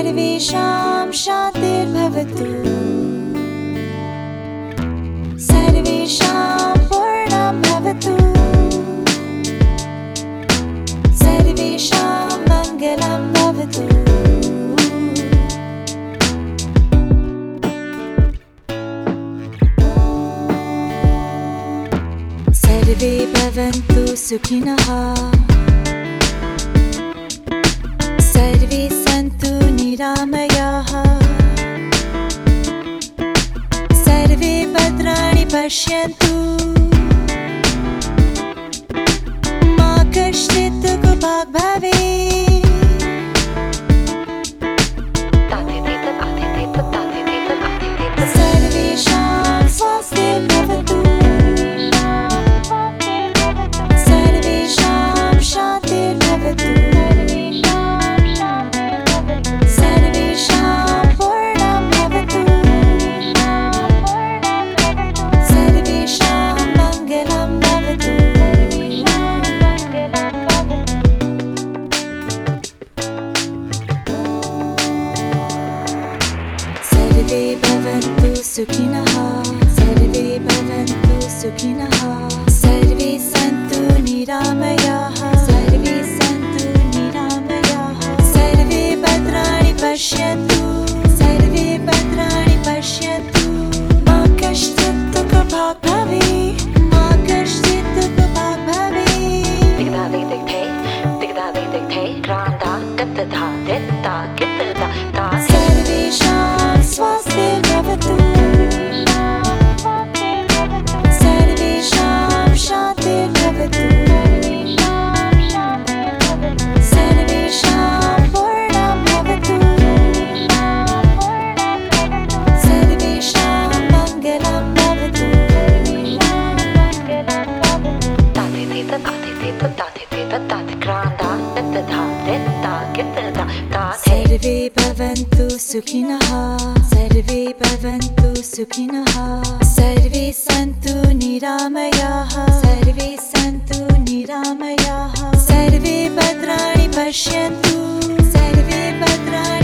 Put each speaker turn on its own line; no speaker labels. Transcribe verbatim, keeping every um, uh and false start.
सर्वेषां शान्तिर्भवतु, सर्वेषां पूर्णं भवतु, सर्वेषां मङ्गलं भवतु। सर्वे भवन्तु सुखिनः, सर्वे सन्तु निरामयाः, सर्वे भद्राणि पश्यन्तु, मा कश्चित् दुःखभाग् भवेत्। सर्वेषां स्वास्तिर् भवतु, सर्वेषां शान्तिर्भवतु, सर्वेषां पूर्णं भवतु, सर्वेषां मङ्गलं भवतु। सर्वे भवन्तु सुखिनः, सर्वे भवन्तु सुखिनः, सर्वे सन्तु निरामयाः, सर्वे सन्तु निरामयाः, सर्वे भद्राणि पश्यन्तु, सर्वे भद्राणि पश्यन्तु, मा कश्चित् दुःखभाग् भवेत्, मा कश्चित् दुःखभाग् भवेत्। सर्वेषां स्वास्तिर् भवतु, सर्वेषां शान्तिर् भवतु, सर्वेषां पूर्णं भवतु, सर्वेषां मङ्गलं भवतु। सर्वे भवन्तु सुखिनः, सर्वे भवन्तु सुखिनः, सर्वे सन्तु निरामयाः, सर्वे सन्तु निरामयाः, सर्वे भद्राणि पश्यन्तु, सर्वे भद्राणि